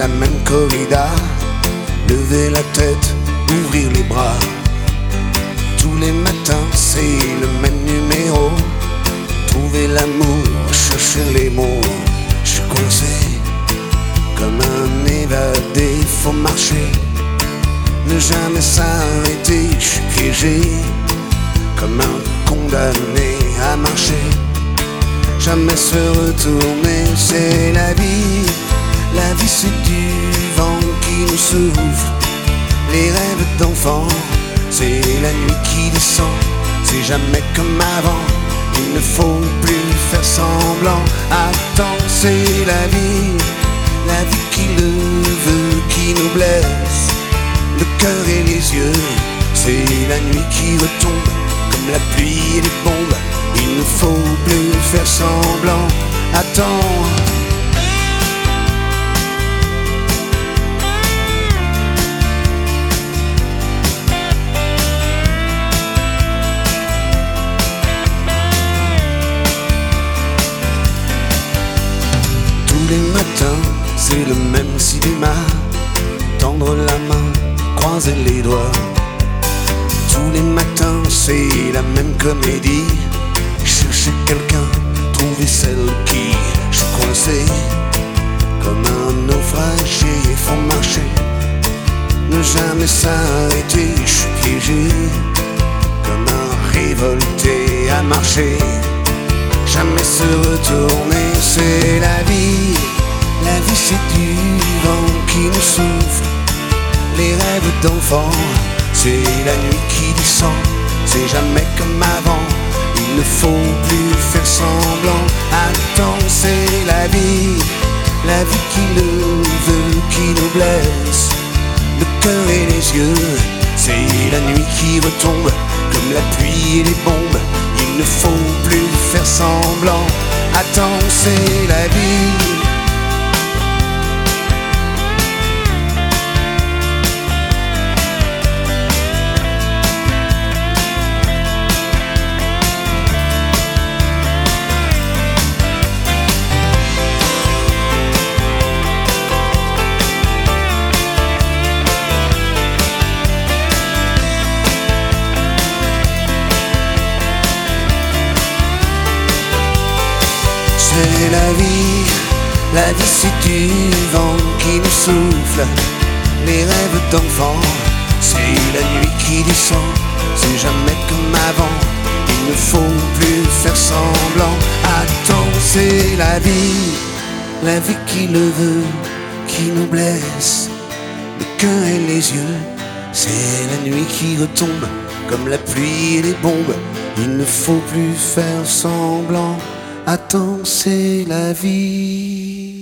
la même corrida. Lever la tête, ouvrir les bras. Tous les matins c'est le même numéro. Trouver l'amour, chercher les mots. Je suis coincé comme un évadé, faut marcher, ne jamais s'arrêter. Je suis piégé comme un condamné à marcher, jamais se retourner. C'est la vie, la vie c'est du vent qui nous souffle. Les rêves d'enfants, c'est la nuit qui descend. C'est jamais comme avant, il ne faut plus faire semblant. Attends, c'est la vie qui le veut, qui nous blesse le cœur et les yeux. C'est la nuit qui retombe comme la pluie et les bombes. Il ne faut plus faire semblant. Attends. Tous les matins, c'est le même cinéma. Tendre la main, croiser les doigts. Tous les matins, c'est la même comédie. Chercher quelqu'un, trouver celle qui. Je suis coincé comme un naufragé, faut marcher, ne jamais s'arrêter. Je suis piégé comme un révolté à marcher, jamais se retourner. C'est la vie c'est du vent qui nous souffle. Les rêves d'enfants, c'est la nuit qui descend. C'est jamais comme avant, il ne faut plus faire semblant. Attends, c'est la vie qui le veut, qui nous blesse le cœur et les yeux. C'est la nuit qui retombe comme la pluie et les bombes. Il ne faut plus faire semblant. Attends, c'est la vie. C'est la vie c'est du vent qui nous souffle. Les rêves d'enfants, c'est la nuit qui descend. C'est jamais comme avant, il ne faut plus faire semblant. Attends, c'est la vie qui le veut, qui nous blesse le cœur et les yeux. C'est la nuit qui retombe comme la pluie et les bombes. Il ne faut plus faire semblant. Attends, c'est la vie.